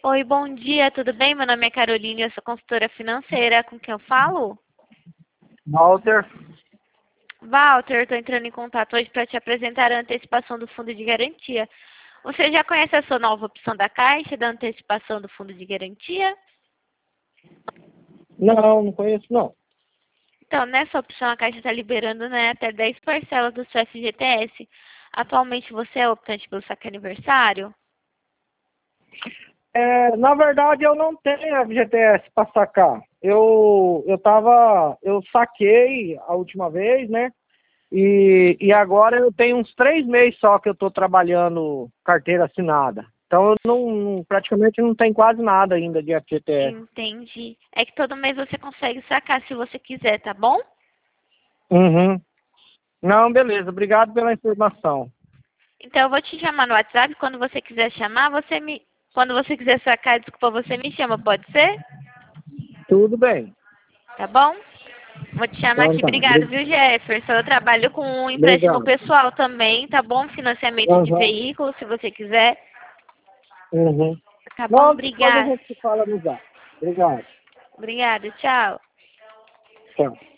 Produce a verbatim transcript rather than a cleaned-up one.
Oi, bom dia, tudo bem? Meu nome é Caroline, eu sou consultora financeira. Com quem eu falo? Walter. Walter, estou entrando em contato hoje para te apresentar a antecipação do fundo de garantia. Você já conhece a sua nova opção da Caixa, da antecipação do fundo de garantia? Não, não conheço não. Então, nessa opção, a Caixa está liberando, né, até dez parcelas do seu F G T S. Atualmente, você é optante pelo saque aniversário? É, na verdade, eu não tenho F G T S para sacar. Eu, eu tava, eu saquei a última vez, né? E, e agora eu tenho uns três meses só que eu estou trabalhando carteira assinada. Então eu não, praticamente não tenho quase nada ainda de F G T S. Entendi. É que todo mês você consegue sacar se você quiser, tá bom? Uhum. Não, beleza. Obrigado pela informação. Então, eu vou te chamar no WhatsApp. Quando você quiser chamar, você me... Quando você quiser sacar, desculpa, você me chama, pode ser? Tudo bem. Tá bom? Vou te chamar Então aqui. tá. Obrigado, Obri- viu, Jefferson? Eu trabalho com um empréstimo Obrigado. pessoal também, tá bom? Financiamento de Uhum. veículos, se você quiser. Uhum. Tá bom? Não, depois a Obrigada. gente se fala no zap. Obrigado. Obrigada, tchau. Tchau.